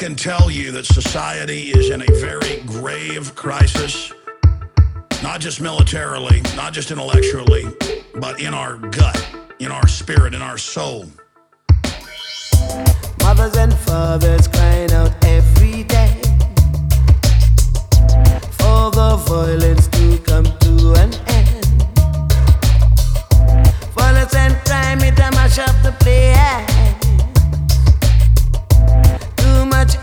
can tell you that society is in a very grave crisis, not just militarily, not just intellectually, but in our gut, in our spirit, in our soul. Mothers and fathers crying out every day for the violence to come to an end. Violence and crime, it a mash up the place.